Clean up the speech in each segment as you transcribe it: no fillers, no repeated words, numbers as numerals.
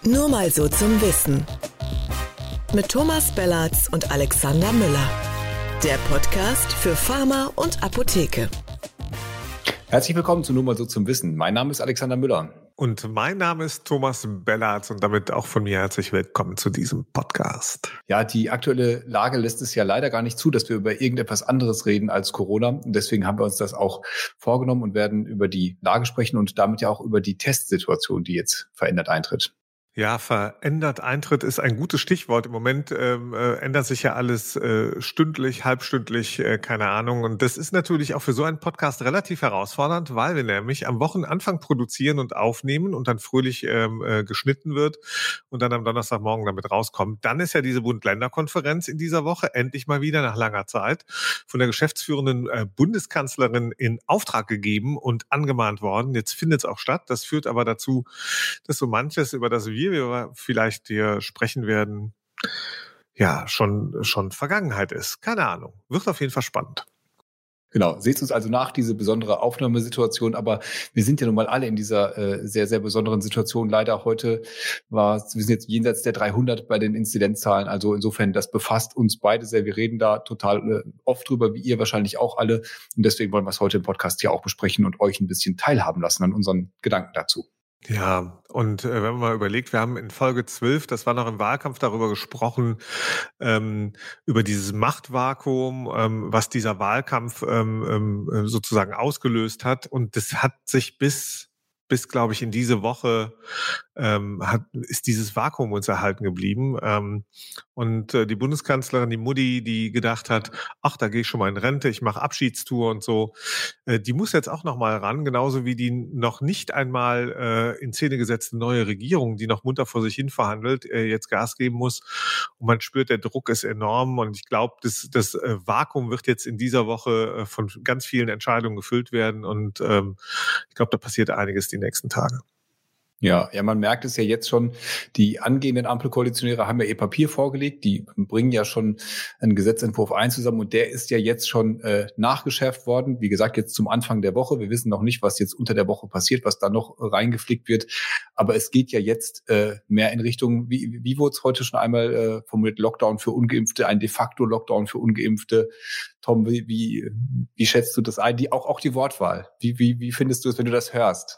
Nur mal so zum Wissen. Mit Thomas Bellatz und Alexander Müller. Der Podcast für Pharma und Apotheke. Herzlich willkommen zu Nur mal so zum Wissen. Mein Name ist Alexander Müller. Und mein Name ist Thomas Bellatz und damit auch von mir herzlich willkommen zu diesem Podcast. Ja, die aktuelle Lage lässt es ja leider gar nicht zu, dass wir über irgendetwas anderes reden als Corona. Und deswegen haben wir uns das auch vorgenommen und werden über die Lage sprechen und damit ja auch über die Testsituation, die jetzt verändert eintritt. Ja, verändert Eintritt ist ein gutes Stichwort. Im Moment ändert sich ja alles stündlich, halbstündlich, keine Ahnung. Und das ist natürlich auch für so einen Podcast relativ herausfordernd, weil wir nämlich am Wochenanfang produzieren und aufnehmen und dann fröhlich geschnitten wird und dann am Donnerstagmorgen damit rauskommt. Dann ist ja diese Bund-Länder-Konferenz in dieser Woche endlich mal wieder nach langer Zeit von der geschäftsführenden Bundeskanzlerin in Auftrag gegeben und angemahnt worden. Jetzt findet es auch statt. Das führt aber dazu, dass so manches, über das wir vielleicht hier sprechen werden, ja, schon Vergangenheit ist. Keine Ahnung. Wird auf jeden Fall spannend. Genau, seht uns also nach, diese besondere Aufnahmesituation, aber wir sind ja nun mal alle in dieser sehr, sehr besonderen Situation. Leider heute wir sind jetzt jenseits der 300 bei den Inzidenzzahlen, also insofern, das befasst uns beide sehr. Wir reden da total oft drüber, wie ihr wahrscheinlich auch alle, und deswegen wollen wir es heute im Podcast hier auch besprechen und euch ein bisschen teilhaben lassen an unseren Gedanken dazu. Ja, und wenn man mal überlegt, wir haben in Folge 12, das war noch im Wahlkampf, darüber gesprochen, über dieses Machtvakuum, was dieser Wahlkampf sozusagen ausgelöst hat. Und das hat sich bis glaube ich, in diese Woche ist dieses Vakuum uns erhalten geblieben. Und die Bundeskanzlerin, die Mutti, die gedacht hat, ach, da gehe ich schon mal in Rente, ich mache Abschiedstour und so, die muss jetzt auch noch mal ran, genauso wie die noch nicht einmal in Szene gesetzte neue Regierung, die noch munter vor sich hin verhandelt, jetzt Gas geben muss. Und man spürt, der Druck ist enorm. Und ich glaube, das Vakuum wird jetzt in dieser Woche von ganz vielen Entscheidungen gefüllt werden. Und ich glaube, da passiert einiges die nächsten Tage. Ja, man merkt es ja jetzt schon, die angehenden Ampelkoalitionäre haben ja ihr Papier vorgelegt, die bringen ja schon einen Gesetzentwurf ein zusammen und der ist ja jetzt schon nachgeschärft worden. Wie gesagt, jetzt zum Anfang der Woche. Wir wissen noch nicht, was jetzt unter der Woche passiert, was da noch reingeflickt wird. Aber es geht ja jetzt mehr in Richtung, wie wurde es heute schon einmal formuliert, Lockdown für Ungeimpfte, ein de facto Lockdown für Ungeimpfte. Tom, wie schätzt du das ein? Auch die Wortwahl. Wie findest du es, wenn du das hörst?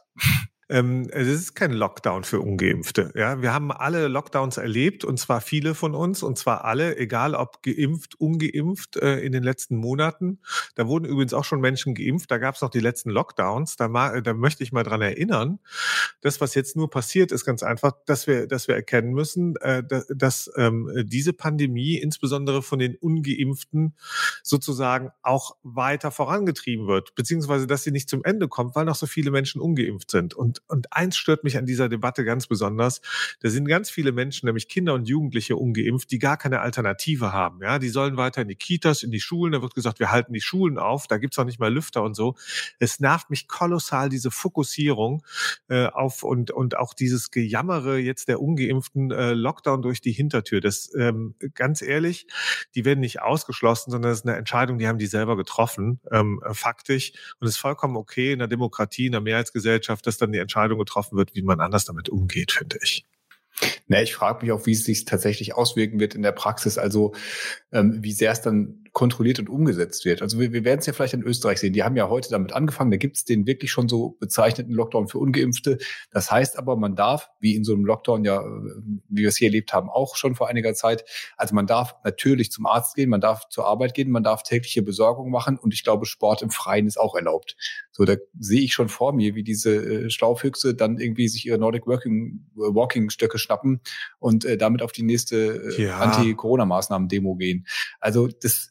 Es ist kein Lockdown für Ungeimpfte. Ja, wir haben alle Lockdowns erlebt und zwar viele von uns und zwar alle, egal ob geimpft, ungeimpft in den letzten Monaten. Da wurden übrigens auch schon Menschen geimpft. Da gab es noch die letzten Lockdowns. Da möchte ich mal dran erinnern. Das, was jetzt nur passiert, ist ganz einfach, dass wir erkennen müssen, dass diese Pandemie insbesondere von den Ungeimpften sozusagen auch weiter vorangetrieben wird, beziehungsweise dass sie nicht zum Ende kommt, weil noch so viele Menschen ungeimpft sind. Und eins stört mich an dieser Debatte ganz besonders. Da sind ganz viele Menschen, nämlich Kinder und Jugendliche, ungeimpft, die gar keine Alternative haben. Ja, die sollen weiter in die Kitas, in die Schulen. Da wird gesagt, wir halten die Schulen auf. Da gibt's auch nicht mal Lüfter und so. Es nervt mich kolossal, diese Fokussierung auf und auch dieses Gejammere jetzt der Ungeimpften, Lockdown durch die Hintertür. Das, ganz ehrlich, die werden nicht ausgeschlossen, sondern das ist eine Entscheidung, die haben die selber getroffen, faktisch. Und es ist vollkommen okay in der Demokratie, in der Mehrheitsgesellschaft, dass dann die Entscheidung getroffen wird, wie man anders damit umgeht, finde ich. Ich frage mich auch, wie es sich tatsächlich auswirken wird in der Praxis, also wie sehr es dann kontrolliert und umgesetzt wird. Also wir werden es ja vielleicht in Österreich sehen. Die haben ja heute damit angefangen, da gibt es den wirklich schon so bezeichneten Lockdown für Ungeimpfte. Das heißt aber, man darf, wie in so einem Lockdown ja, wie wir es hier erlebt haben, auch schon vor einiger Zeit, also man darf natürlich zum Arzt gehen, man darf zur Arbeit gehen, man darf tägliche Besorgung machen und ich glaube, Sport im Freien ist auch erlaubt. So, da sehe ich schon vor mir, wie diese Schlaufüchse dann irgendwie sich ihre Nordic Walking Stöcke schnappen und damit auf die nächste Anti-Corona-Maßnahmen-Demo gehen. Also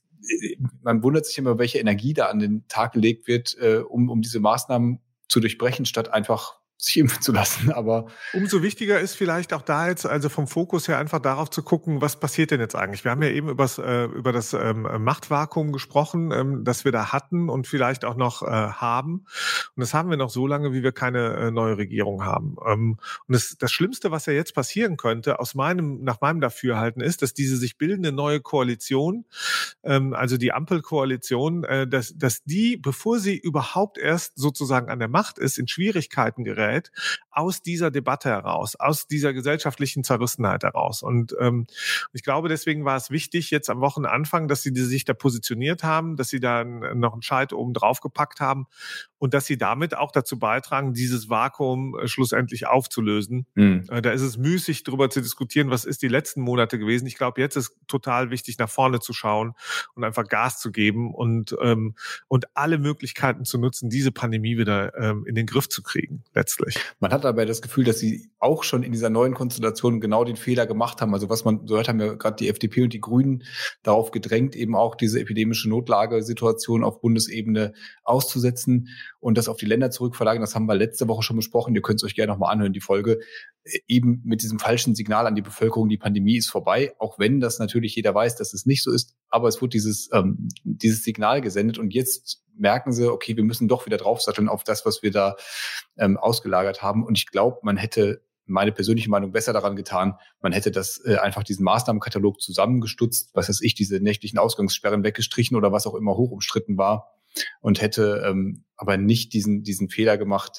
man wundert sich immer, welche Energie da an den Tag gelegt wird, um diese Maßnahmen zu durchbrechen, statt einfach sich impfen zu lassen. Aber umso wichtiger ist vielleicht auch da jetzt, also vom Fokus her einfach darauf zu gucken, was passiert denn jetzt eigentlich? Wir haben ja eben über das Machtvakuum gesprochen, das wir da hatten und vielleicht auch noch haben. Und das haben wir noch so lange, wie wir keine neue Regierung haben. Und das Schlimmste, was ja jetzt passieren könnte, nach meinem Dafürhalten, ist, dass diese sich bildende neue Koalition, also die Ampelkoalition, dass die, bevor sie überhaupt erst sozusagen an der Macht ist, in Schwierigkeiten gerät, aus dieser Debatte heraus, aus dieser gesellschaftlichen Zerrissenheit heraus. Und ich glaube, deswegen war es wichtig, jetzt am Wochenanfang, dass sie sich da positioniert haben, dass sie da noch einen Scheit oben drauf gepackt haben und dass sie damit auch dazu beitragen, dieses Vakuum schlussendlich aufzulösen. Da ist es müßig, darüber zu diskutieren, was ist die letzten Monate gewesen. Ich glaube, jetzt ist total wichtig, nach vorne zu schauen und einfach Gas zu geben und alle Möglichkeiten zu nutzen, diese Pandemie wieder in den Griff zu kriegen, letztlich. Man hat dabei das Gefühl, dass sie auch schon in dieser neuen Konstellation genau den Fehler gemacht haben. Also was man so hört, haben ja gerade die FDP und die Grünen darauf gedrängt, eben auch diese epidemische Notlagesituation auf Bundesebene auszusetzen und das auf die Länder zurückverlagern. Das haben wir letzte Woche schon besprochen. Ihr könnt es euch gerne nochmal anhören, die Folge. Eben mit diesem falschen Signal an die Bevölkerung, die Pandemie ist vorbei, auch wenn das natürlich jeder weiß, dass es nicht so ist. Aber es wurde dieses Signal gesendet und jetzt merken sie, okay, wir müssen doch wieder draufsatteln auf das, was wir da ausgelagert haben. Und ich glaube, man hätte, meine persönliche Meinung, besser daran getan, man hätte das einfach diesen Maßnahmenkatalog zusammengestutzt, was weiß ich, diese nächtlichen Ausgangssperren weggestrichen oder was auch immer hoch umstritten war und hätte aber nicht diesen Fehler gemacht,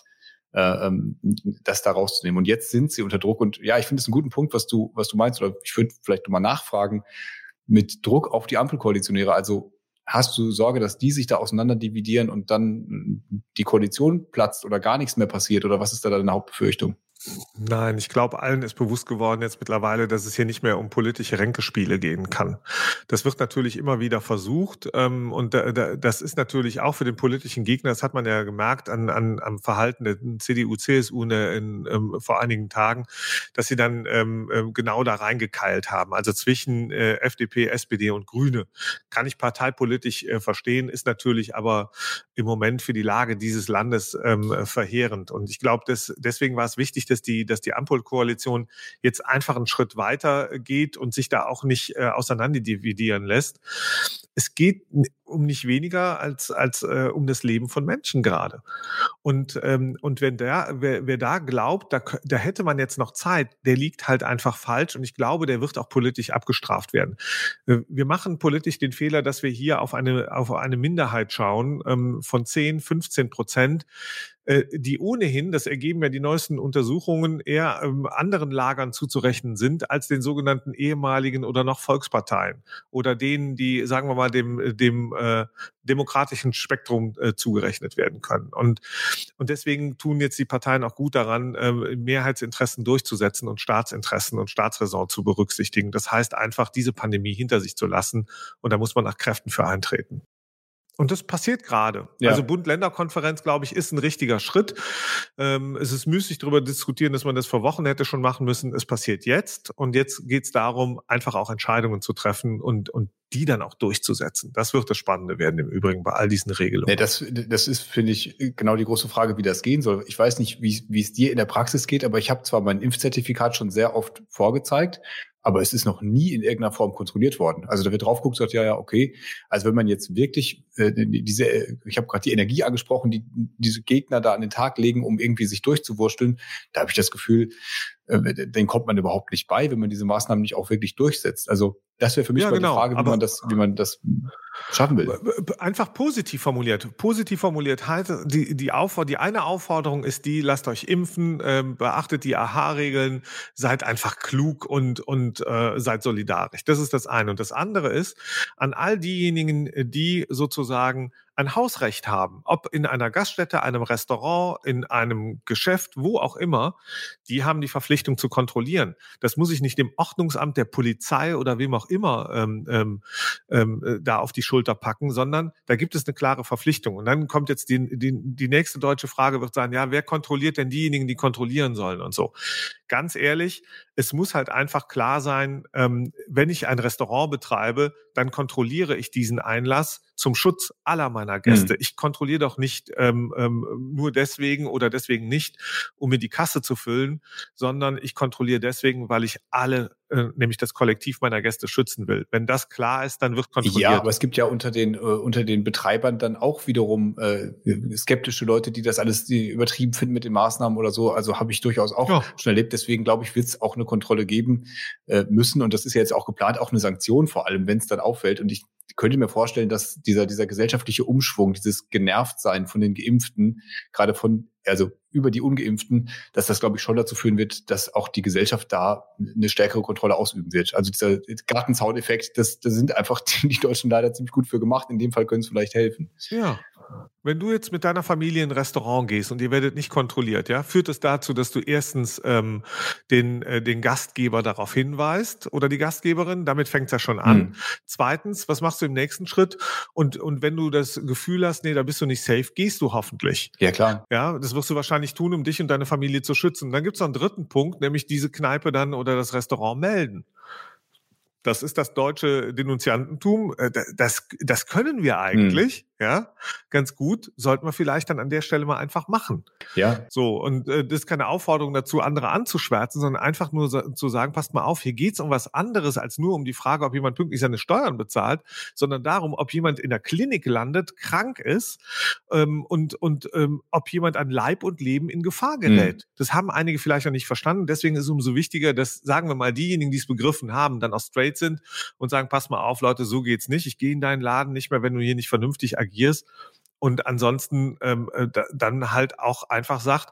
das da rauszunehmen. Und jetzt sind sie unter Druck. Und ja, ich finde es einen guten Punkt, was du meinst. Oder ich würde vielleicht nochmal nachfragen, mit Druck auf die Ampelkoalitionäre. Also hast du Sorge, dass die sich da auseinander dividieren und dann die Koalition platzt oder gar nichts mehr passiert? Oder was ist da deine Hauptbefürchtung? Nein, ich glaube, allen ist bewusst geworden jetzt mittlerweile, dass es hier nicht mehr um politische Ränkespiele gehen kann. Das wird natürlich immer wieder versucht und das ist natürlich auch für den politischen Gegner, das hat man ja gemerkt am Verhalten der CDU, CSU vor einigen Tagen, dass sie dann genau da reingekeilt haben. Also zwischen FDP, SPD und Grüne. Kann ich parteipolitisch verstehen, ist natürlich aber im Moment für die Lage dieses Landes verheerend. Und ich glaube, deswegen war es wichtig, dass die Ampelkoalition jetzt einfach einen Schritt weiter geht und sich da auch nicht auseinander dividieren lässt. Es geht um nicht weniger als um das Leben von Menschen gerade. Und wer da glaubt, da hätte man jetzt noch Zeit, der liegt halt einfach falsch und ich glaube, der wird auch politisch abgestraft werden. Wir machen politisch den Fehler, dass wir hier auf eine Minderheit schauen von 10-15%, die ohnehin, das ergeben ja die neuesten Untersuchungen, eher anderen Lagern zuzurechnen sind als den sogenannten ehemaligen oder noch Volksparteien oder denen, die, sagen wir mal, dem demokratischen Spektrum zugerechnet werden können. Und deswegen tun jetzt die Parteien auch gut daran, Mehrheitsinteressen durchzusetzen und Staatsinteressen und Staatsräson zu berücksichtigen. Das heißt einfach, diese Pandemie hinter sich zu lassen und da muss man nach Kräften für eintreten. Und das passiert gerade. Ja. Also Bund-Länder-Konferenz, glaube ich, ist ein richtiger Schritt. Es ist müßig darüber diskutieren, dass man das vor Wochen hätte schon machen müssen. Es passiert jetzt. Und jetzt geht es darum, einfach auch Entscheidungen zu treffen und die dann auch durchzusetzen. Das wird das Spannende werden im Übrigen bei all diesen Regelungen. Nee, das ist, finde ich, genau die große Frage, wie das gehen soll. Ich weiß nicht, wie es dir in der Praxis geht, aber ich habe zwar mein Impfzertifikat schon sehr oft vorgezeigt, aber es ist noch nie in irgendeiner Form kontrolliert worden. Also da wird drauf geguckt und sagt, ja, okay. Also wenn man jetzt wirklich ich habe gerade die Energie angesprochen, diese Gegner da an den Tag legen, um irgendwie sich durchzuwursteln, da habe ich das Gefühl, den kommt man überhaupt nicht bei, wenn man diese Maßnahmen nicht auch wirklich durchsetzt. Also das wäre für mich mal die Frage, wie man das schaffen will. Einfach positiv formuliert. Positiv formuliert heißt, die eine Aufforderung ist lasst euch impfen, beachtet die AHA-Regeln, seid einfach klug und seid solidarisch. Das ist das eine. Und das andere ist, an all diejenigen, die sozusagen ein Hausrecht haben, ob in einer Gaststätte, einem Restaurant, in einem Geschäft, wo auch immer, die haben die Verpflichtung zu kontrollieren. Das muss ich nicht dem Ordnungsamt, der Polizei oder wem auch immer da auf die Schulter packen, sondern da gibt es eine klare Verpflichtung. Und dann kommt jetzt die nächste deutsche Frage, wird sein, ja, wer kontrolliert denn diejenigen, die kontrollieren sollen und so. Ganz ehrlich, es muss halt einfach klar sein, wenn ich ein Restaurant betreibe, dann kontrolliere ich diesen Einlass zum Schutz aller meiner Gäste. Ich kontrolliere doch nicht nur deswegen oder deswegen nicht, um mir die Kasse zu füllen, sondern ich kontrolliere deswegen, weil ich alle, nämlich das Kollektiv meiner Gäste schützen will. Wenn das klar ist, dann wird kontrolliert. Ja, aber es gibt ja unter den Betreibern dann auch wiederum skeptische Leute, die das alles übertrieben finden mit den Maßnahmen oder so. Also habe ich durchaus auch schon erlebt. Deswegen glaube ich, wird es auch eine Kontrolle geben müssen. Und das ist ja jetzt auch geplant, auch eine Sanktion vor allem, wenn es dann auffällt. Und ich könnte mir vorstellen, dass dieser gesellschaftliche Umschwung, dieses Genervtsein von den Geimpften, gerade also über die Ungeimpften, dass das, glaube ich, schon dazu führen wird, dass auch die Gesellschaft da eine stärkere Kontrolle ausüben wird. Also dieser Gartenzauneffekt, das sind einfach die Deutschen leider ziemlich gut für gemacht. In dem Fall können es vielleicht helfen. Ja. Wenn du jetzt mit deiner Familie in ein Restaurant gehst und ihr werdet nicht kontrolliert, ja, führt es dazu, dass du erstens den Gastgeber darauf hinweist oder die Gastgeberin, damit fängt es ja schon an. Zweitens, was machst du im nächsten Schritt? Und wenn du das Gefühl hast, nee, da bist du nicht safe, gehst du hoffentlich. Ja, klar. Ja, das wirst du wahrscheinlich tun, um dich und deine Familie zu schützen. Dann gibt es noch einen dritten Punkt, nämlich diese Kneipe dann oder das Restaurant melden. Das ist das deutsche Denunziantentum. Das können wir eigentlich, ja, ganz gut. Sollten wir vielleicht dann an der Stelle mal einfach machen. Ja. So, und das ist keine Aufforderung dazu, andere anzuschwärzen, sondern einfach nur zu sagen, passt mal auf, hier geht's um was anderes als nur um die Frage, ob jemand pünktlich seine Steuern bezahlt, sondern darum, ob jemand in der Klinik landet, krank ist und ob jemand an Leib und Leben in Gefahr gerät. Das haben einige vielleicht noch nicht verstanden. Deswegen ist es umso wichtiger, dass, sagen wir mal, diejenigen, die es begriffen haben, dann auch straight sind und sagen, pass mal auf, Leute, so geht's nicht. Ich gehe in deinen Laden nicht mehr, wenn du hier nicht vernünftig agierst. Und ansonsten dann halt auch einfach sagt,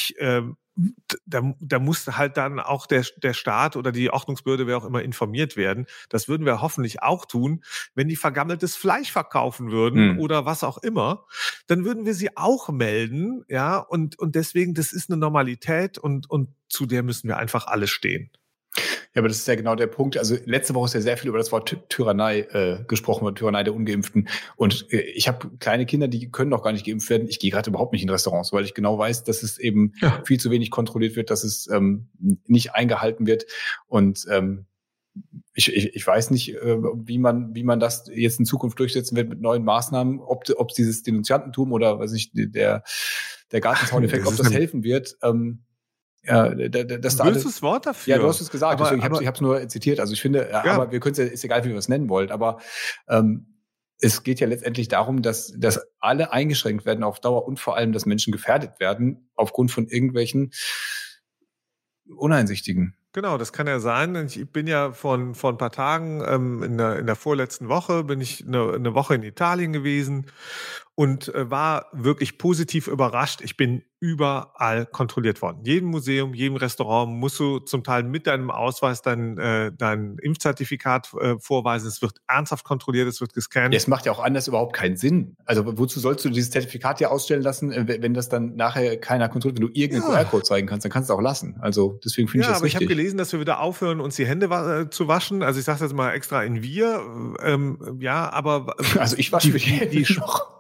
da muss halt dann auch der Staat oder die Ordnungsbehörde, wer auch immer, informiert werden. Das würden wir hoffentlich auch tun. Wenn die vergammeltes Fleisch verkaufen würden oder was auch immer, dann würden wir sie auch melden. Ja, und deswegen, das ist eine Normalität und zu der müssen wir einfach alle stehen. Ja, aber das ist ja genau der Punkt. Also letzte Woche ist ja sehr viel über das Wort Tyrannei gesprochen, über Tyrannei der Ungeimpften. Und ich habe kleine Kinder, die können noch gar nicht geimpft werden. Ich gehe gerade überhaupt nicht in Restaurants, weil ich genau weiß, dass es eben viel zu wenig kontrolliert wird, dass es nicht eingehalten wird. Und ich weiß nicht, wie man das jetzt in Zukunft durchsetzen wird mit neuen Maßnahmen, ob dieses Denunziantentum oder weiß ich, der Gartenzauneffekt, ob das helfen wird. Ja, das da böses Wort dafür. Ja, du hast es gesagt, deswegen ich habe es nur zitiert. Also ich finde, aber wir können es ja, ist egal, wie wir es nennen wollen, aber es geht ja letztendlich darum, dass alle eingeschränkt werden auf Dauer und vor allem, dass Menschen gefährdet werden aufgrund von irgendwelchen Uneinsichtigen. Genau, das kann ja sein. Ich bin ja vor ein paar Tagen, in der vorletzten Woche, bin ich eine Woche in Italien gewesen und war wirklich positiv überrascht. Ich bin überall kontrolliert worden. Jedem Museum, jedem Restaurant musst du zum Teil mit deinem Ausweis dein Impfzertifikat vorweisen. Es wird ernsthaft kontrolliert, es wird gescannt. Ja, es macht ja auch anders überhaupt keinen Sinn. Also wozu sollst du dieses Zertifikat ja ausstellen lassen, wenn das dann nachher keiner kontrolliert? Wenn du irgendeinen QR-Code zeigen kannst, dann kannst du es auch lassen. Also deswegen finde ich das richtig. Ja, aber ich habe gelesen, dass wir wieder aufhören, uns die Hände zu waschen. Also ich sage das mal extra in wir. Aber also ich wasche mir die Hände noch.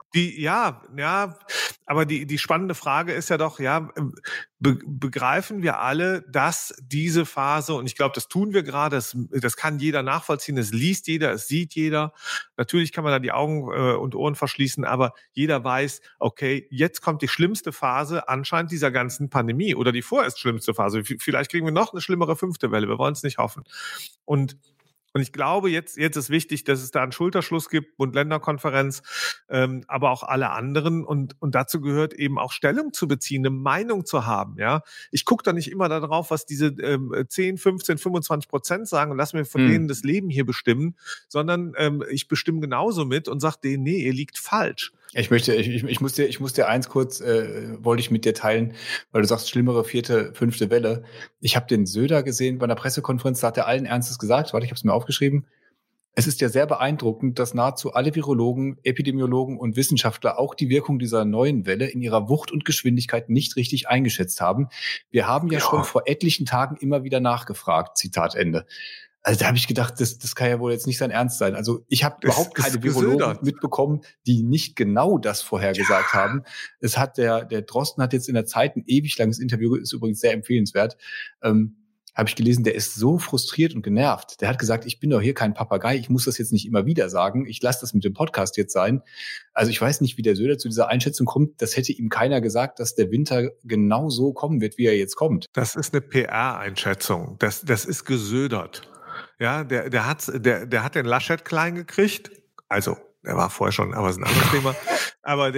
Aber die spannende Frage ist ja doch, begreifen wir alle, dass diese Phase, und ich glaube, das tun wir gerade, das kann jeder nachvollziehen, das liest jeder, es sieht jeder. Natürlich kann man da die Augen und Ohren verschließen, aber jeder weiß, okay, jetzt kommt die schlimmste Phase anscheinend dieser ganzen Pandemie oder die vorerst schlimmste Phase. Vielleicht kriegen wir noch eine schlimmere 5. Welle, wir wollen es nicht hoffen. Und ich glaube, jetzt ist wichtig, dass es da einen Schulterschluss gibt, Bund-Länder-Konferenz, aber auch alle anderen. Und dazu gehört eben auch Stellung zu beziehen, eine Meinung zu haben. Ja, ich gucke da nicht immer darauf, was diese 10, 15, 25% sagen und lass mir von denen das Leben hier bestimmen, sondern ich bestimme genauso mit und sage denen, nee, ihr liegt falsch. Ich muss dir eins kurz, wollte ich mit dir teilen, weil du sagst, schlimmere 4., 5. Welle. Ich habe den Söder gesehen bei einer Pressekonferenz, da hat er allen Ernstes gesagt, warte, ich habe es mir aufgeschrieben. Es ist ja sehr beeindruckend, dass nahezu alle Virologen, Epidemiologen und Wissenschaftler auch die Wirkung dieser neuen Welle in ihrer Wucht und Geschwindigkeit nicht richtig eingeschätzt haben. Wir haben ja schon vor etlichen Tagen immer wieder nachgefragt, Zitat Ende. Also da habe ich gedacht, das kann ja wohl jetzt nicht sein Ernst sein. Also ich habe überhaupt keine Virologen mitbekommen, die nicht genau das vorhergesagt haben. Es hat der Drosten hat jetzt in der Zeit ein ewig langes Interview, ist übrigens sehr empfehlenswert, habe ich gelesen, der ist so frustriert und genervt. Der hat gesagt, ich bin doch hier kein Papagei, ich muss das jetzt nicht immer wieder sagen, ich lasse das mit dem Podcast jetzt sein. Also ich weiß nicht, wie der Söder zu dieser Einschätzung kommt. Das hätte ihm keiner gesagt, dass der Winter genau so kommen wird, wie er jetzt kommt. Das ist eine PR-Einschätzung. Das ist gesödert. Ja, der hat den Laschet klein gekriegt. Also, der war vorher schon, aber ist ein anderes Thema. Aber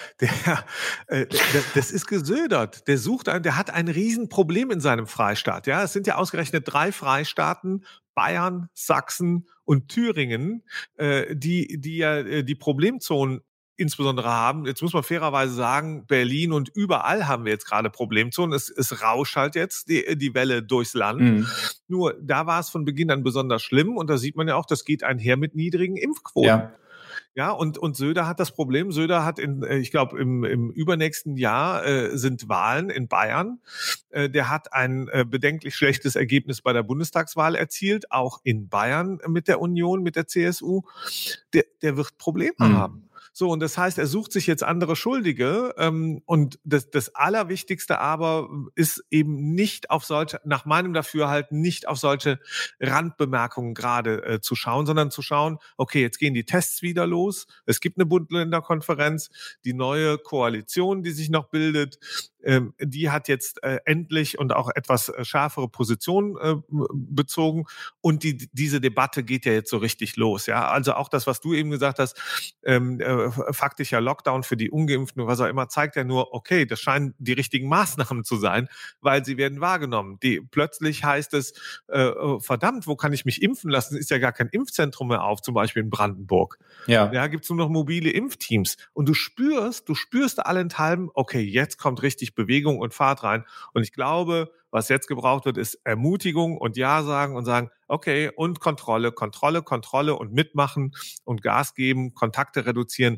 das ist gesödert. Der hat ein Riesenproblem in seinem Freistaat. Ja, es sind ja ausgerechnet 3 Freistaaten Bayern, Sachsen und Thüringen, die ja die Problemzonen insbesondere haben. Jetzt muss man fairerweise sagen, Berlin und überall haben wir jetzt gerade Problemzonen. Es rauscht halt jetzt die Welle durchs Land. Mhm. Nur da war es von Beginn an besonders schlimm und da sieht man ja auch, das geht einher mit niedrigen Impfquoten. Ja. Ja, und Söder hat das Problem. Söder hat ich glaube, im übernächsten Jahr sind Wahlen in Bayern. Der hat ein bedenklich schlechtes Ergebnis bei der Bundestagswahl erzielt, auch in Bayern mit der Union, mit der CSU. Der wird Probleme haben. So, und das heißt, er sucht sich jetzt andere Schuldige. Und das Allerwichtigste aber ist eben nicht auf solche, nach meinem Dafürhalten, nicht auf solche Randbemerkungen gerade zu schauen, sondern zu schauen, okay, jetzt gehen die Tests wieder los. Es gibt eine Bund-Länder-Konferenz, die neue Koalition, die sich noch bildet, die hat jetzt endlich und auch etwas schärfere Positionen bezogen. Und diese Debatte geht ja jetzt so richtig los. Ja, also auch das, was du eben gesagt hast, faktischer Lockdown für die Ungeimpften und was auch immer, zeigt ja nur, okay, das scheinen die richtigen Maßnahmen zu sein, weil sie werden wahrgenommen. Plötzlich heißt es, verdammt, wo kann ich mich impfen lassen? Ist ja gar kein Impfzentrum mehr auf, zum Beispiel in Brandenburg. Ja, gibt's nur noch mobile Impfteams. Und du spürst allenthalben, okay, jetzt kommt richtig Bewegung und Fahrt rein. Und ich glaube, was jetzt gebraucht wird, ist Ermutigung und Ja sagen und sagen, okay, und Kontrolle und mitmachen und Gas geben, Kontakte reduzieren.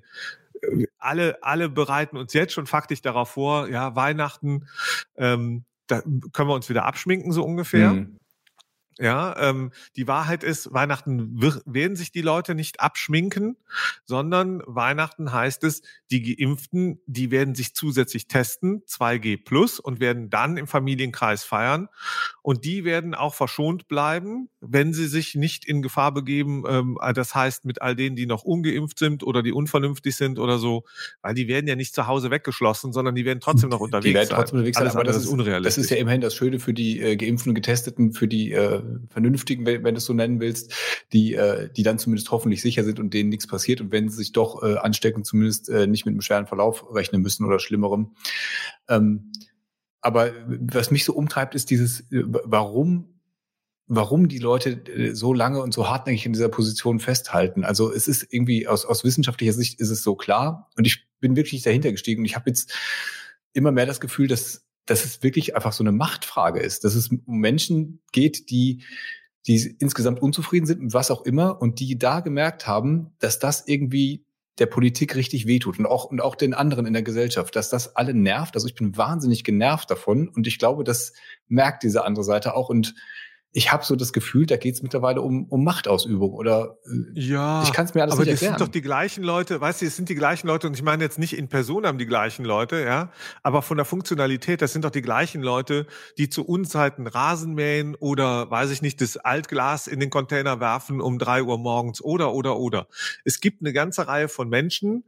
Alle bereiten uns jetzt schon faktisch darauf vor, ja, Weihnachten, da können wir uns wieder abschminken, so ungefähr. Ja, die Wahrheit ist, Weihnachten werden sich die Leute nicht abschminken, sondern Weihnachten heißt es, die Geimpften, die werden sich zusätzlich testen, 2G+, und werden dann im Familienkreis feiern. Und die werden auch verschont bleiben, wenn sie sich nicht in Gefahr begeben, das heißt mit all denen, die noch ungeimpft sind oder die unvernünftig sind oder so, weil die werden ja nicht zu Hause weggeschlossen, sondern die werden trotzdem noch unterwegs sein. Die werden trotzdem unterwegs sein, aber das ist unrealistisch. Das ist ja immerhin das Schöne für die Geimpften und Getesteten, für die Vernünftigen, wenn du es so nennen willst, die dann zumindest hoffentlich sicher sind und denen nichts passiert und wenn sie sich doch anstecken, zumindest nicht mit einem schweren Verlauf rechnen müssen oder Schlimmerem. Aber was mich so umtreibt, ist dieses, warum die Leute so lange und so hartnäckig in dieser Position festhalten. Also es ist irgendwie aus wissenschaftlicher Sicht ist es so klar und ich bin wirklich dahinter gestiegen und ich habe jetzt immer mehr das Gefühl, dass es wirklich einfach so eine Machtfrage ist, dass es um Menschen geht, die insgesamt unzufrieden sind mit was auch immer und die da gemerkt haben, dass das irgendwie der Politik richtig wehtut und auch den anderen in der Gesellschaft, dass das alle nervt. Also ich bin wahnsinnig genervt davon und ich glaube, das merkt diese andere Seite auch und ich habe so das Gefühl, da geht es mittlerweile um Machtausübung oder ja, ich kann es mir alles nicht erklären. Aber das sind doch die gleichen Leute, weißt du, es sind die gleichen Leute und ich meine jetzt nicht in Personam die gleichen Leute, ja, aber von der Funktionalität, das sind doch die gleichen Leute, die zu Unzeiten Rasen mähen oder, weiß ich nicht, das Altglas in den Container werfen um 3 Uhr morgens oder. Es gibt eine ganze Reihe von Menschen,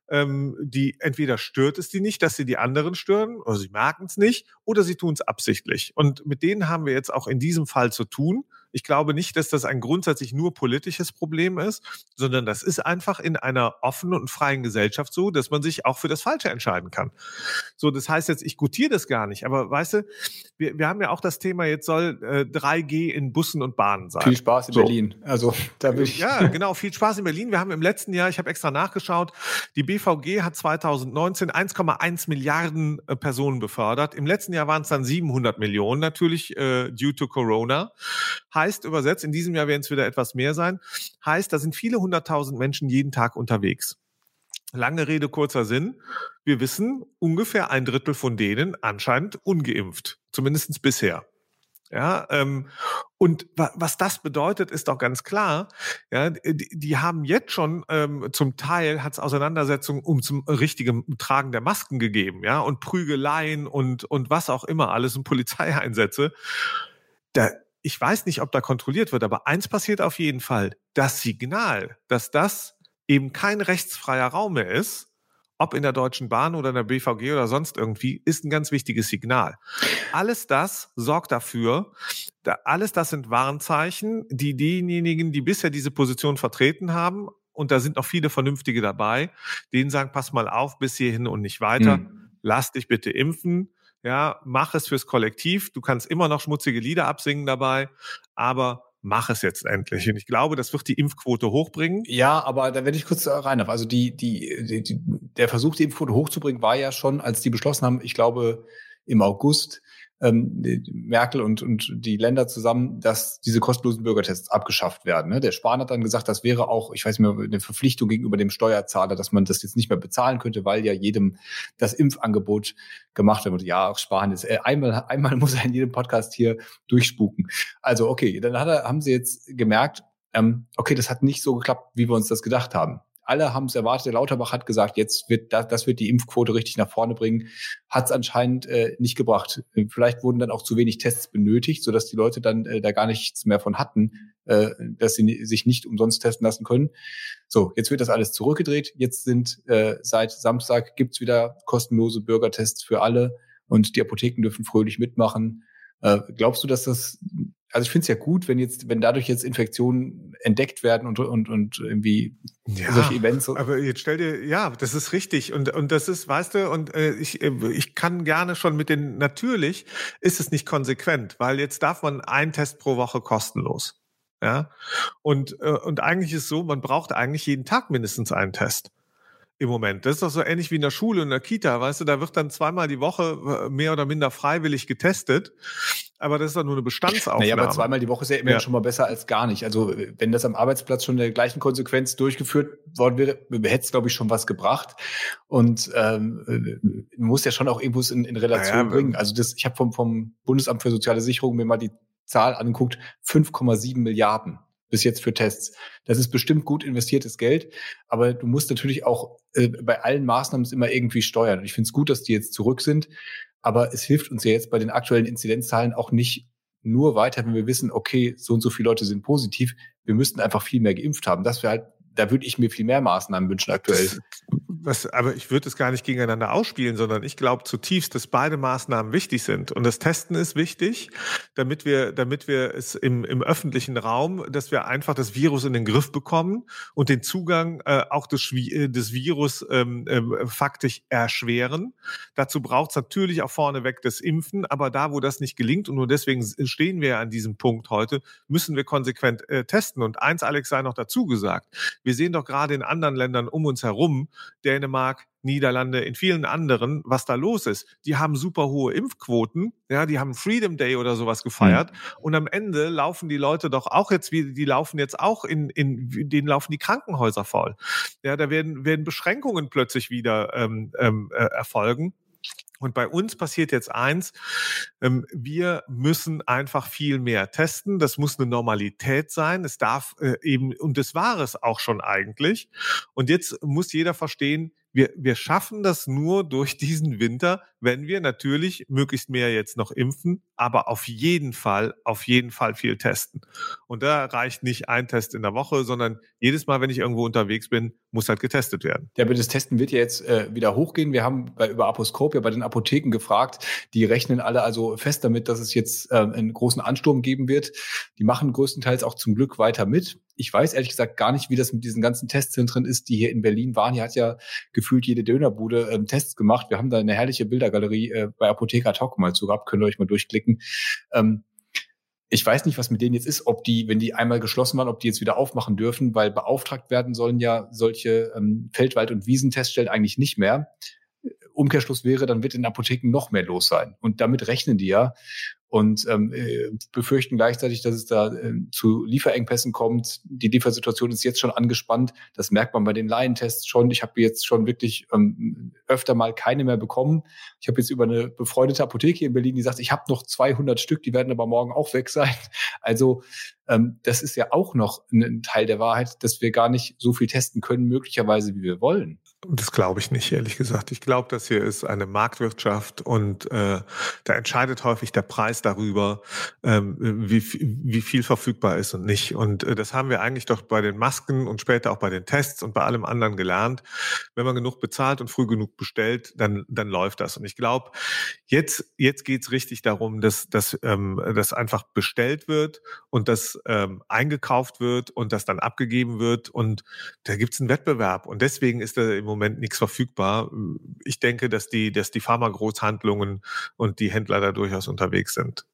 die entweder stört es die nicht, dass sie die anderen stören oder sie merken es nicht oder sie tun es absichtlich und mit denen haben wir jetzt auch in diesem Fall zu tun. Ich glaube nicht, dass das ein grundsätzlich nur politisches Problem ist, sondern das ist einfach in einer offenen und freien Gesellschaft so, dass man sich auch für das Falsche entscheiden kann. So, das heißt jetzt, ich gutiere das gar nicht, aber weißt du, wir haben ja auch das Thema, jetzt soll 3G in Bussen und Bahnen sein. Viel Spaß in Berlin. Also da will ich. Ja, genau, viel Spaß in Berlin. Wir haben im letzten Jahr, ich habe extra nachgeschaut, die BVG hat 2019 1,1 Milliarden Personen befördert. Im letzten Jahr waren es dann 700 Millionen, natürlich due to Corona. Heißt übersetzt, in diesem Jahr werden es wieder etwas mehr sein, heißt, da sind viele 100.000 Menschen jeden Tag unterwegs. Lange Rede, kurzer Sinn. Wir wissen, ungefähr 1/3 von denen anscheinend ungeimpft. Zumindest bisher. Ja, und was das bedeutet, ist doch ganz klar. Ja, die haben jetzt schon zum Teil hat es Auseinandersetzungen zum richtigen Tragen der Masken gegeben, ja, und Prügeleien und was auch immer alles und Polizeieinsätze. Ich weiß nicht, ob da kontrolliert wird, aber eins passiert auf jeden Fall. Das Signal, dass das eben kein rechtsfreier Raum mehr ist, ob in der Deutschen Bahn oder in der BVG oder sonst irgendwie, ist ein ganz wichtiges Signal. Alles das sorgt dafür, alles das sind Warnzeichen, die diejenigen, die bisher diese Position vertreten haben, und da sind noch viele Vernünftige dabei, denen sagen, pass mal auf, bis hierhin und nicht weiter, lass dich bitte impfen. Ja, mach es fürs Kollektiv. Du kannst immer noch schmutzige Lieder absingen dabei, aber mach es jetzt endlich. Und ich glaube, das wird die Impfquote hochbringen. Ja, aber da werde ich kurz rein. Also der Versuch, die Impfquote hochzubringen, war ja schon, als die beschlossen haben, ich glaube im August, Merkel und die Länder zusammen, dass diese kostenlosen Bürgertests abgeschafft werden. Ne? Der Spahn hat dann gesagt, das wäre auch, ich weiß nicht mehr, eine Verpflichtung gegenüber dem Steuerzahler, dass man das jetzt nicht mehr bezahlen könnte, weil ja jedem das Impfangebot gemacht wird. Und ja, Spahn ist einmal muss er in jedem Podcast hier durchspuken. Also okay, dann haben sie jetzt gemerkt, okay, das hat nicht so geklappt, wie wir uns das gedacht haben. Alle haben es erwartet. Der Lauterbach hat gesagt, jetzt das wird die Impfquote richtig nach vorne bringen. Hat es anscheinend nicht gebracht. Vielleicht wurden dann auch zu wenig Tests benötigt, sodass die Leute dann da gar nichts mehr von hatten, dass sie sich nicht umsonst testen lassen können. So, jetzt wird das alles zurückgedreht. Jetzt sind seit Samstag gibt's wieder kostenlose Bürgertests für alle und die Apotheken dürfen fröhlich mitmachen. Glaubst du, dass das, also ich finde es ja gut, wenn dadurch jetzt Infektionen entdeckt werden und irgendwie solche Events. Aber jetzt stell dir, ja, das ist richtig und das ist, weißt du, und ich kann gerne schon natürlich ist es nicht konsequent, weil jetzt darf man einen Test pro Woche kostenlos. Ja, und eigentlich ist es so, man braucht eigentlich jeden Tag mindestens einen Test. Im Moment. Das ist doch so ähnlich wie in der Schule, in der Kita, weißt du, da wird dann zweimal die Woche mehr oder minder freiwillig getestet, aber das ist doch nur eine Bestandsaufnahme. Naja, aber zweimal die Woche ist ja immerhin schon mal besser als gar nicht. Also wenn das am Arbeitsplatz schon in der gleichen Konsequenz durchgeführt worden wäre, hätte es, glaube ich, schon was gebracht. Und man muss ja schon auch irgendwo in Relation bringen. Also ich habe vom Bundesamt für soziale Sicherung mir mal die Zahl angeguckt, 5,7 Milliarden. Bis jetzt für Tests. Das ist bestimmt gut investiertes Geld, aber du musst natürlich auch bei allen Maßnahmen es immer irgendwie steuern. Und ich finde es gut, dass die jetzt zurück sind, aber es hilft uns ja jetzt bei den aktuellen Inzidenzzahlen auch nicht nur weiter, wenn wir wissen, okay, so und so viele Leute sind positiv. Wir müssten einfach viel mehr geimpft haben. Das wäre halt, da würde ich mir viel mehr Maßnahmen wünschen aktuell. Aber ich würde es gar nicht gegeneinander ausspielen, sondern ich glaube zutiefst, dass beide Maßnahmen wichtig sind. Und das Testen ist wichtig, damit wir es im öffentlichen Raum, dass wir einfach das Virus in den Griff bekommen und den Zugang auch des Virus faktisch erschweren. Dazu braucht es natürlich auch vorneweg das Impfen, aber da, wo das nicht gelingt, und nur deswegen stehen wir an diesem Punkt heute, müssen wir konsequent testen. Und eins, Alex, sei noch dazu gesagt, wir sehen doch gerade in anderen Ländern um uns herum, Dänemark, Niederlande, in vielen anderen, was da los ist. Die haben super hohe Impfquoten, ja, die haben Freedom Day oder sowas gefeiert und am Ende laufen die Leute doch auch jetzt, die laufen jetzt auch denen laufen die Krankenhäuser voll. Ja, da werden Beschränkungen plötzlich wieder erfolgen. Und bei uns passiert jetzt eins, wir müssen einfach viel mehr testen. Das muss eine Normalität sein. Es darf und das war es auch schon eigentlich. Und jetzt muss jeder verstehen, wir schaffen das nur durch diesen Winter, wenn wir natürlich möglichst mehr jetzt noch impfen, aber auf jeden Fall viel testen. Und da reicht nicht ein Test in der Woche, sondern jedes Mal, wenn ich irgendwo unterwegs bin, muss halt getestet werden. Ja, aber das Testen wird ja jetzt wieder hochgehen. Wir haben über Aposkop ja bei den Apotheken gefragt. Die rechnen alle also fest damit, dass es jetzt einen großen Ansturm geben wird. Die machen größtenteils auch zum Glück weiter mit. Ich weiß ehrlich gesagt gar nicht, wie das mit diesen ganzen Testzentren ist, die hier in Berlin waren. Hier hat ja gefühlt jede Dönerbude Tests gemacht. Wir haben da eine herrliche Bildergalerie bei Apotheker Talk mal zu gehabt. Könnt ihr euch mal durchklicken. Ich weiß nicht, was mit denen jetzt ist, ob die, wenn die einmal geschlossen waren, ob die jetzt wieder aufmachen dürfen, weil beauftragt werden sollen ja solche Feldwald- und Wiesenteststellen eigentlich nicht mehr. Umkehrschluss wäre, dann wird in Apotheken noch mehr los sein. Und damit rechnen die ja und befürchten gleichzeitig, dass es da zu Lieferengpässen kommt. Die Liefersituation ist jetzt schon angespannt. Das merkt man bei den Laientests schon. Ich habe jetzt schon wirklich öfter mal keine mehr bekommen. Ich habe jetzt über eine befreundete Apotheke in Berlin, die sagt, ich habe noch 200 Stück, die werden aber morgen auch weg sein. Also das ist ja auch noch ein Teil der Wahrheit, dass wir gar nicht so viel testen können, möglicherweise, wie wir wollen. Das glaube ich nicht, ehrlich gesagt. Ich glaube, das hier ist eine Marktwirtschaft und da entscheidet häufig der Preis darüber, wie viel verfügbar ist und nicht. Und das haben wir eigentlich doch bei den Masken und später auch bei den Tests und bei allem anderen gelernt. Wenn man genug bezahlt und früh genug bestellt, dann läuft das. Und ich glaube, jetzt geht's richtig darum, dass einfach bestellt wird und das eingekauft wird und das dann abgegeben wird. Und da gibt's einen Wettbewerb. Und deswegen ist da im Moment nichts verfügbar. Ich denke, dass die Pharma-Großhandlungen und die Händler da durchaus unterwegs sind.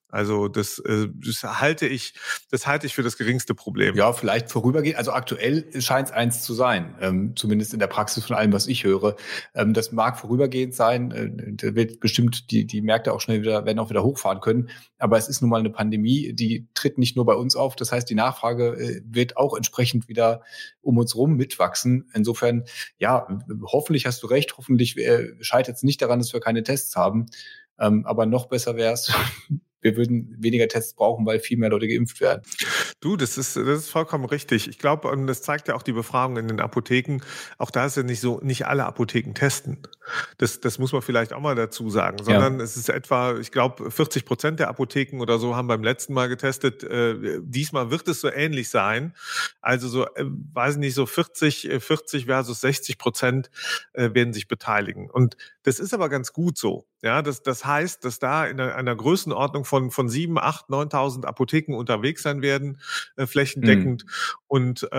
Also das halte ich für das geringste Problem. Ja, vielleicht vorübergehend. Also aktuell scheint es eins zu sein, zumindest in der Praxis von allem, was ich höre. Das mag vorübergehend sein. Da wird bestimmt die Märkte auch werden auch wieder hochfahren können. Aber es ist nun mal eine Pandemie, die tritt nicht nur bei uns auf. Das heißt, die Nachfrage wird auch entsprechend wieder um uns rum mitwachsen. Insofern, ja, hoffentlich hast du recht. Hoffentlich scheitert es nicht daran, dass wir keine Tests haben. Aber noch besser wäre es, wir würden weniger Tests brauchen, weil viel mehr Leute geimpft werden. Du, das ist vollkommen richtig. Ich glaube, und das zeigt ja auch die Befragung in den Apotheken, auch da ist ja nicht alle Apotheken testen. Das muss man vielleicht auch mal dazu sagen, sondern es ist etwa, ich glaube, 40% der Apotheken oder so haben beim letzten Mal getestet. Diesmal wird es so ähnlich sein. Also so, weiß nicht, so 40 versus 60% werden sich beteiligen. Und das ist aber ganz gut so. Ja, das heißt, dass da in einer Größenordnung von 7.000, 8.000, 9.000 Apotheken unterwegs sein werden, flächendeckend. Und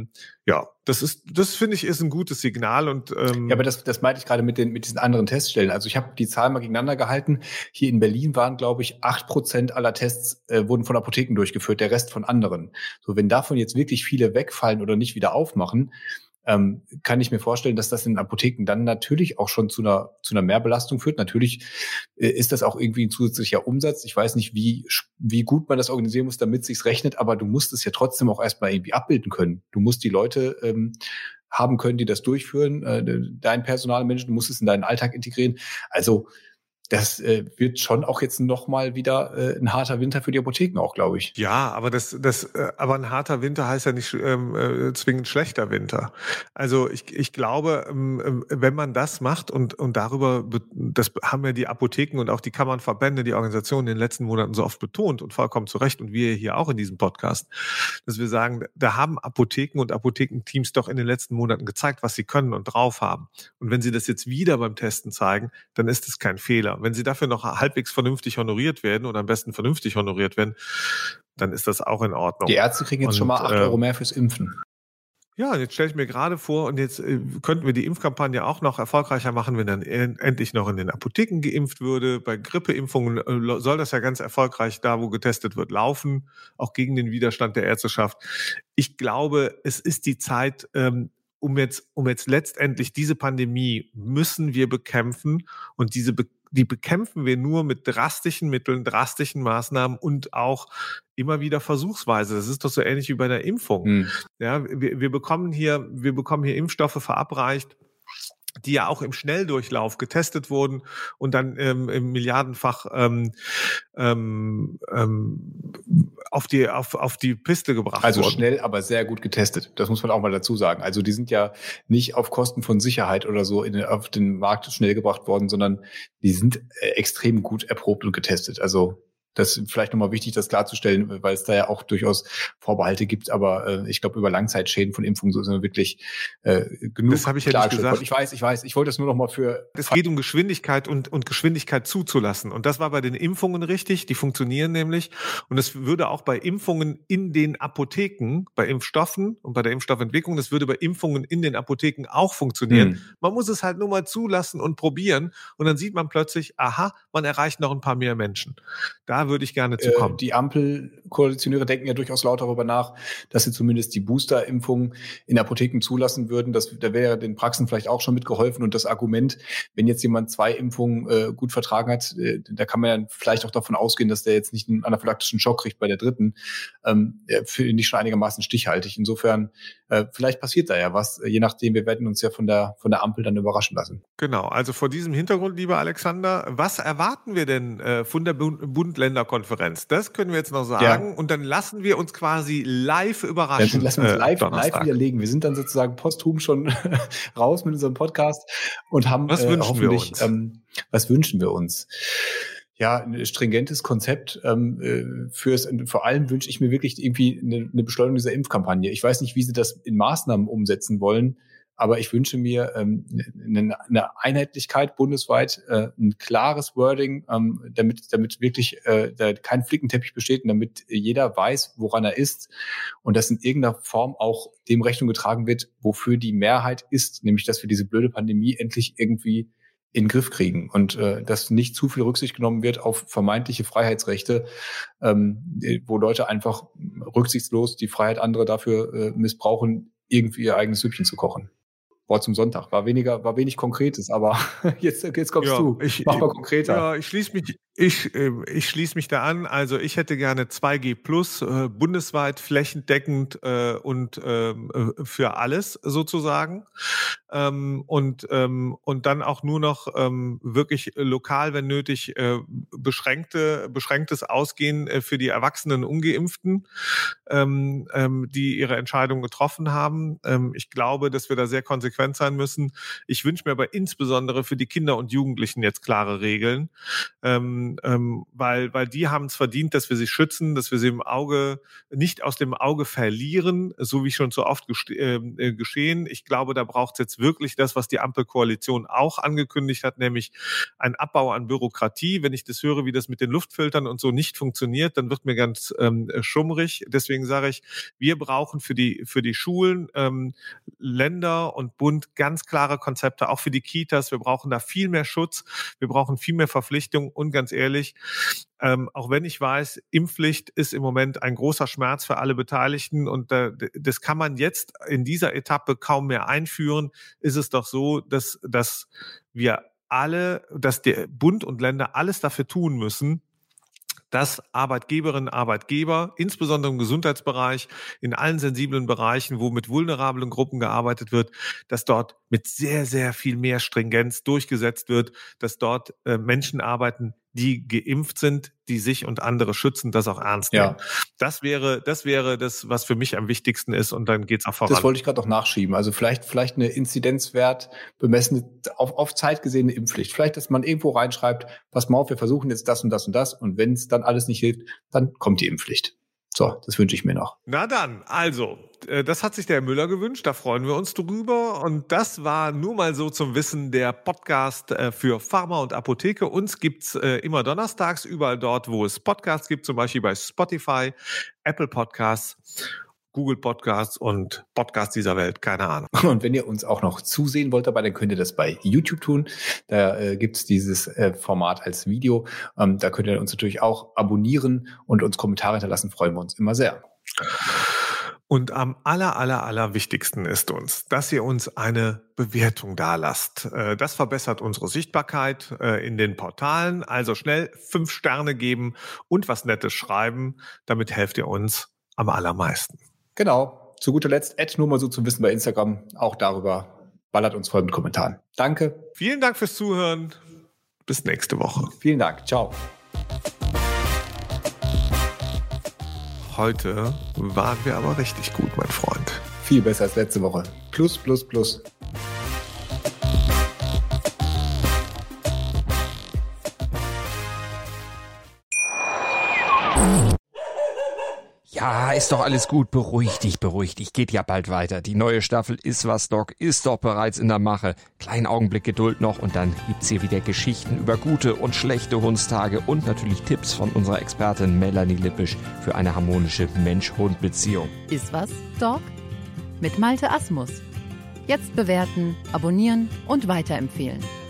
das finde ich ist ein gutes Signal. Und ja, aber das meinte ich gerade mit diesen anderen Teststellen. Also ich habe die Zahlen mal gegeneinander gehalten. Hier in Berlin waren, glaube ich, 8% aller Tests wurden von Apotheken durchgeführt, der Rest von anderen. So, wenn davon jetzt wirklich viele wegfallen oder nicht wieder aufmachen, kann ich mir vorstellen, dass das in Apotheken dann natürlich auch schon zu einer Mehrbelastung führt. Natürlich ist das auch irgendwie ein zusätzlicher Umsatz. Ich weiß nicht, wie gut man das organisieren muss, damit es sich rechnet, aber du musst es ja trotzdem auch erstmal irgendwie abbilden können. Du musst die Leute haben können, die das durchführen, dein Personalmenschen, du musst es in deinen Alltag integrieren. Also das wird schon auch jetzt noch mal wieder ein harter Winter für die Apotheken auch, glaube ich. Ja, aber aber ein harter Winter heißt ja nicht zwingend schlechter Winter. Also ich glaube, wenn man das macht und darüber, das haben ja die Apotheken und auch die Kammernverbände, die Organisationen in den letzten Monaten so oft betont und vollkommen zu Recht und wir hier auch in diesem Podcast, dass wir sagen, da haben Apotheken und Apothekenteams doch in den letzten Monaten gezeigt, was sie können und drauf haben. Und wenn sie das jetzt wieder beim Testen zeigen, dann ist es kein Fehler. Wenn sie dafür noch halbwegs vernünftig honoriert werden oder am besten vernünftig honoriert werden, dann ist das auch in Ordnung. Die Ärzte kriegen jetzt schon mal 8 Euro mehr fürs Impfen. Ja, jetzt stelle ich mir gerade vor, und jetzt könnten wir die Impfkampagne auch noch erfolgreicher machen, wenn dann endlich noch in den Apotheken geimpft würde. Bei Grippeimpfungen soll das ja ganz erfolgreich da, wo getestet wird, laufen, auch gegen den Widerstand der Ärzteschaft. Ich glaube, es ist die Zeit, um jetzt letztendlich diese Pandemie müssen wir bekämpfen, und die bekämpfen wir nur mit drastischen Mitteln, drastischen Maßnahmen und auch immer wieder versuchsweise. Das ist doch so ähnlich wie bei der Impfung. Ja, wir bekommen hier Impfstoffe verabreicht, die ja auch im Schnelldurchlauf getestet wurden und dann im milliardenfach auf die Piste gebracht wurden. Also schnell, aber sehr gut getestet. Das muss man auch mal dazu sagen. Also die sind ja nicht auf Kosten von Sicherheit oder so auf den Markt schnell gebracht worden, sondern die sind extrem gut erprobt und getestet. Also das ist vielleicht nochmal wichtig, das klarzustellen, weil es da ja auch durchaus Vorbehalte gibt. Aber ich glaube, über Langzeitschäden von Impfungen so sind wir wirklich genug. Das habe ich ja nicht gesagt. Ich weiß. Ich wollte das nur nochmal für... Es geht um Geschwindigkeit und Geschwindigkeit zuzulassen. Und das war bei den Impfungen richtig. Die funktionieren nämlich. Und es würde auch bei Impfungen in den Apotheken, bei Impfstoffen und bei der Impfstoffentwicklung, das würde bei Impfungen in den Apotheken auch funktionieren. Man muss es halt nur mal zulassen und probieren. Und dann sieht man plötzlich, aha, man erreicht noch ein paar mehr Menschen. Da würde ich gerne zu kommen. Die Ampelkoalitionäre denken ja durchaus laut darüber nach, dass sie zumindest die Booster-Impfung in Apotheken zulassen würden. Da wäre den Praxen vielleicht auch schon mitgeholfen. Und das Argument, wenn jetzt jemand 2 Impfungen gut vertragen hat, da kann man ja vielleicht auch davon ausgehen, dass der jetzt nicht einen anaphylaktischen Schock kriegt bei der 3. Finde ich schon einigermaßen stichhaltig. Insofern, vielleicht passiert da ja was. Je nachdem, wir werden uns ja von der Ampel dann überraschen lassen. Genau, also vor diesem Hintergrund, lieber Alexander, was erwarten wir denn von der Bund-Länder-Konferenz? Das können wir jetzt noch sagen. Und dann lassen wir uns quasi live überraschen. Dann lassen wir uns live widerlegen. Wir sind dann sozusagen posthum schon raus mit unserem Podcast und haben hoffentlich, was wünschen wir uns? Ja, ein stringentes Konzept vor allem wünsche ich mir wirklich irgendwie eine Beschleunigung dieser Impfkampagne. Ich weiß nicht, wie sie das in Maßnahmen umsetzen wollen, aber ich wünsche mir eine Einheitlichkeit bundesweit, ein klares Wording, damit wirklich da kein Flickenteppich besteht und damit jeder weiß, woran er ist und dass in irgendeiner Form auch dem Rechnung getragen wird, wofür die Mehrheit ist, nämlich dass wir diese blöde Pandemie endlich irgendwie in den Griff kriegen und dass nicht zu viel Rücksicht genommen wird auf vermeintliche Freiheitsrechte, wo Leute einfach rücksichtslos die Freiheit anderer dafür missbrauchen, irgendwie ihr eigenes Süppchen zu kochen. Wort zum Sonntag. War wenig Konkretes, aber jetzt kommst du. Mach mal konkreter. Ja, ich schließe mich da an. Also ich hätte gerne 2G plus, bundesweit, flächendeckend und für alles sozusagen. Und dann auch nur noch wirklich lokal, wenn nötig, beschränktes Ausgehen für die erwachsenen Ungeimpften, die ihre Entscheidung getroffen haben. Ich glaube, dass wir da sehr konsequent sein müssen. Ich wünsche mir aber insbesondere für die Kinder und Jugendlichen jetzt klare Regeln, weil die haben es verdient, dass wir sie schützen, dass wir sie nicht aus dem Auge verlieren, so wie schon so oft geschehen. Ich glaube, da braucht es jetzt wirklich das, was die Ampelkoalition auch angekündigt hat, nämlich ein Abbau an Bürokratie. Wenn ich das höre, wie das mit den Luftfiltern und so nicht funktioniert, dann wird mir ganz schummrig. Deswegen sage ich, wir brauchen für die Schulen, Länder und Bund ganz klare Konzepte, auch für die Kitas. Wir brauchen da viel mehr Schutz, wir brauchen viel mehr Verpflichtung und ganz ehrlich, auch wenn ich weiß, Impfpflicht ist im Moment ein großer Schmerz für alle Beteiligten und das kann man jetzt in dieser Etappe kaum mehr einführen, ist es doch so, dass der Bund und Länder alles dafür tun müssen, dass Arbeitgeberinnen, Arbeitgeber, insbesondere im Gesundheitsbereich, in allen sensiblen Bereichen, wo mit vulnerablen Gruppen gearbeitet wird, dass dort mit sehr, sehr viel mehr Stringenz durchgesetzt wird, dass dort Menschen arbeiten, die geimpft sind, die sich und andere schützen, das auch ernst nehmen. Ja. Das wäre das, was für mich am wichtigsten ist und dann geht's auch voran. Das wollte ich gerade noch nachschieben. Also vielleicht eine Inzidenzwert bemessene, auf Zeit gesehene Impfpflicht. Vielleicht, dass man irgendwo reinschreibt, pass mal auf, wir versuchen jetzt das und das und das und wenn es dann alles nicht hilft, dann kommt die Impfpflicht. So, das wünsche ich mir noch. Na dann, also, das hat sich der Herr Müller gewünscht, da freuen wir uns drüber. Und das war nur mal so zum Wissen der Podcast für Pharma und Apotheke. Uns gibt's immer donnerstags, überall dort, wo es Podcasts gibt, zum Beispiel bei Spotify, Apple Podcasts, Google Podcasts und Podcasts dieser Welt, keine Ahnung. Und wenn ihr uns auch noch zusehen wollt dabei, dann könnt ihr das bei YouTube tun. Da gibt's dieses Format als Video. Da könnt ihr uns natürlich auch abonnieren und uns Kommentare hinterlassen, freuen wir uns immer sehr. Und am aller wichtigsten ist uns, dass ihr uns eine Bewertung dalasst. Das verbessert unsere Sichtbarkeit in den Portalen. Also schnell 5 Sterne geben und was Nettes schreiben. Damit helft ihr uns am allermeisten. Genau. Zu guter Letzt, nur mal so zu wissen bei Instagram. Auch darüber ballert uns voll mit Kommentaren. Danke. Vielen Dank fürs Zuhören. Bis nächste Woche. Vielen Dank. Ciao. Heute waren wir aber richtig gut, mein Freund. Viel besser als letzte Woche. Plus. Ja, ist doch alles gut. Beruhig dich. Geht ja bald weiter. Die neue Staffel Ist was, Doc ist doch bereits in der Mache. Kleinen Augenblick Geduld noch und dann gibt's hier wieder Geschichten über gute und schlechte Hundstage und natürlich Tipps von unserer Expertin Melanie Lippisch für eine harmonische Mensch-Hund-Beziehung. Ist was, Doc? Mit Malte Asmus. Jetzt bewerten, abonnieren und weiterempfehlen.